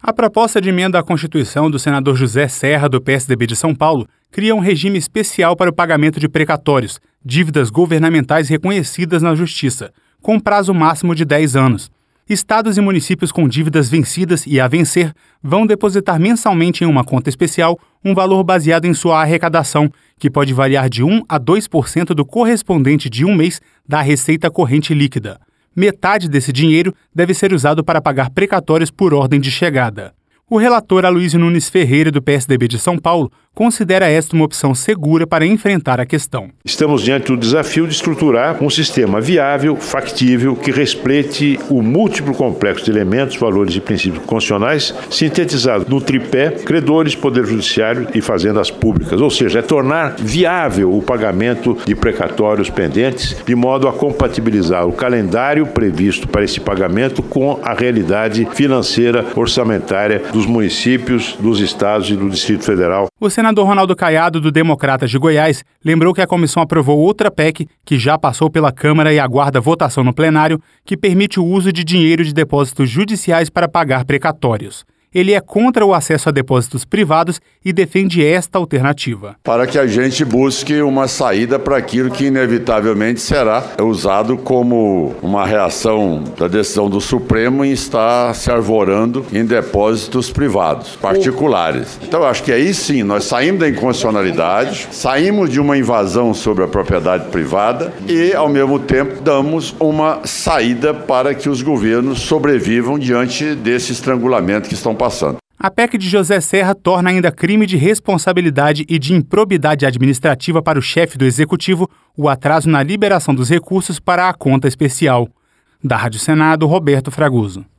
A proposta de emenda à Constituição do senador José Serra, do PSDB de São Paulo, cria um regime especial para o pagamento de precatórios, dívidas governamentais reconhecidas na Justiça, com prazo máximo de 10 anos. Estados e municípios com dívidas vencidas e a vencer vão depositar mensalmente em uma conta especial um valor baseado em sua arrecadação, que pode variar de 1 a 2% do correspondente de um mês da receita corrente líquida. Metade desse dinheiro deve ser usado para pagar precatórios por ordem de chegada. O relator Aloysio Nunes Ferreira, do PSDB de São Paulo, considera esta uma opção segura para enfrentar a questão. Estamos diante do desafio de estruturar um sistema viável, factível, que respeite o múltiplo complexo de elementos, valores e princípios constitucionais, sintetizados no tripé credores, poder judiciário e fazendas públicas, ou seja, é tornar viável o pagamento de precatórios pendentes, de modo a compatibilizar o calendário previsto para esse pagamento com a realidade financeira orçamentária dos municípios, dos estados e do Distrito Federal. O senador Ronaldo Caiado, do Democratas de Goiás, lembrou que a comissão aprovou outra PEC, que já passou pela Câmara e aguarda votação no plenário, que permite o uso de dinheiro de depósitos judiciais para pagar precatórios. Ele é contra o acesso a depósitos privados e defende esta alternativa. Para que a gente busque uma saída para aquilo que inevitavelmente será usado como uma reação da decisão do Supremo em estar se arvorando em depósitos privados, particulares. Então eu acho que aí sim, nós saímos da inconstitucionalidade, saímos de uma invasão sobre a propriedade privada e, ao mesmo tempo, damos uma saída para que os governos sobrevivam diante desse estrangulamento que estão passando. A PEC de José Serra torna ainda crime de responsabilidade e de improbidade administrativa para o chefe do Executivo o atraso na liberação dos recursos para a conta especial. Da Rádio Senado, Roberto Fraguso.